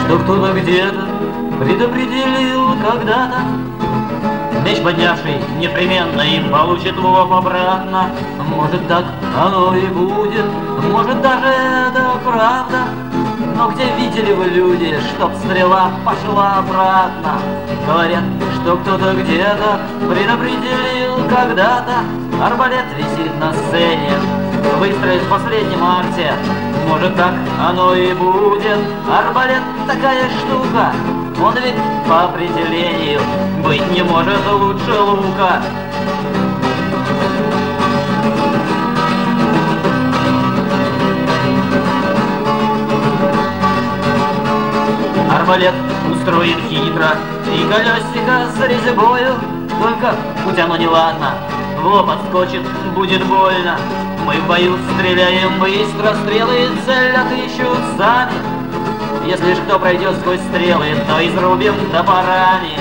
что кто-то где-то предопределил когда-то. Меч поднявший непременно им получит лоб обратно. Может, так оно и будет, может, даже это правда. Но где видели вы, люди, чтоб стрела пошла обратно? Говорят, что кто-то где-то предопределил когда-то. Арбалет висит на сцене, выстрелит в последнем акте. Может, так оно и будет. Арбалет такая штука, он ведь по определению быть не может лучше лука. Арбалет устроен хитро и колесико с резьбою. Только будь оно неладно, в лоб отскочит, будет больно. Мы в бою стреляем быстро, стрелы цель отыщут сами. Если ж кто пройдет сквозь стрелы, то изрубим топорами.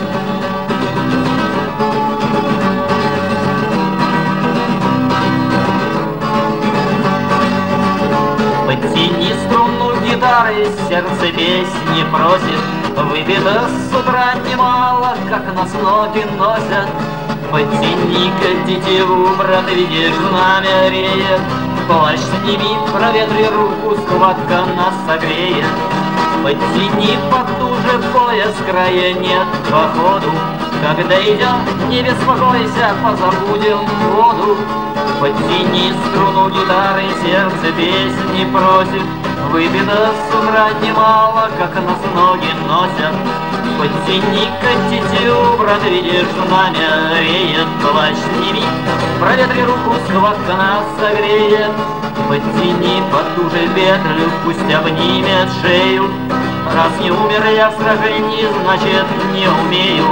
Подтяни струну гитары, сердце песни просит. Выпито с утра немало, как нас ноги носят. Подтяни-ка тетиву, брат, видишь, знамя реет. Плащ сними, проветри руку, схватка нас согреет. Подтяни потуже пояс, края нет походу. Когда идем, не беспокойся, позабудем воду. Подтяни струну гитары, сердце песни просит. Выпито с утра немало, как нас ноги носят. Подтяни-ка тетиву, брат, видишь, знамя реет. Плащ сними, проветри руку, схватка нас согреет. Подтяни потуже петлю, пусть обнимет шею. Раз не умер я в сражении, значит не умею.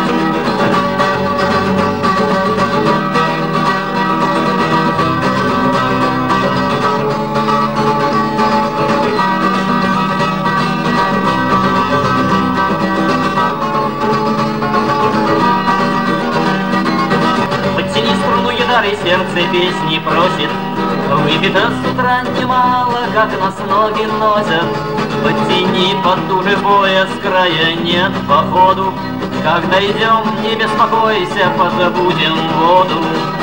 Подтяни струну гитары, сердце песни просит. Выпито с утра немало, как нас ноги носят. Подтяни потуже пояс, края нет походу. Когда идем, не беспокойся, позабудем воду.